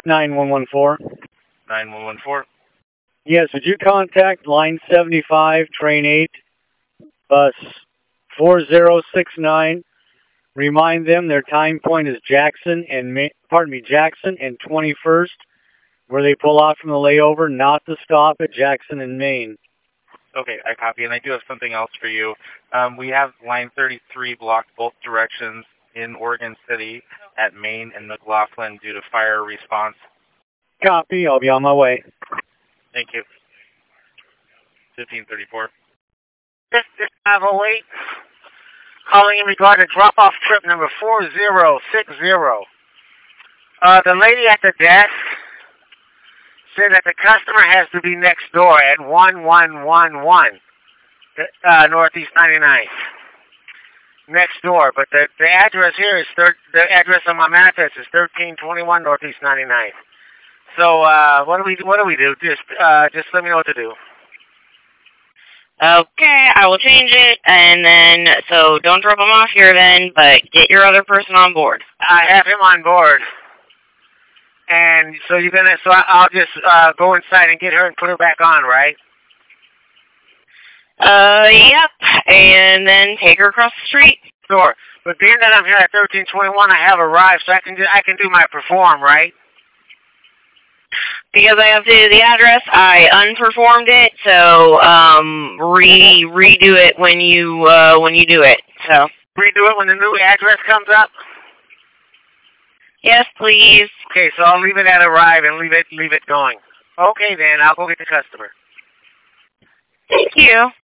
9114. 9114. Yes, would you contact line 75, train 8, bus 4069? Remind them their time point is Jackson and 21st, where they pull off from the layover, not to stop at Jackson and Maine. Okay, I copy, and I do have something else for you. We have line 33 blocked both directions in Oregon City at Maine and McLaughlin due to fire response. Copy, I'll be on my way. Thank you. 1534. This is 508, calling in regard to drop-off trip number 4060. The lady at the desk said that the customer has to be next door at 1111 Northeast 99th. Next door, but the address here is the address on my manifest is 1321 Northeast 99th. So what do we do? Just let me know what to do. Okay, I will change it, and then, so don't drop him off here then, but get your other person on board. I have him on board. And so I'll just go inside and get her and put her back on, right? Yep, and then take her across the street. Sure. But being that I'm here at 1321, I have arrived, so I can do my perform, right? Because I have to do the address, I unperformed it, so redo it when you do it. So redo it when the new address comes up. Yes, please. Okay, so I'll leave it at arrive and leave it going. Okay, then I'll go get the customer. Thank you.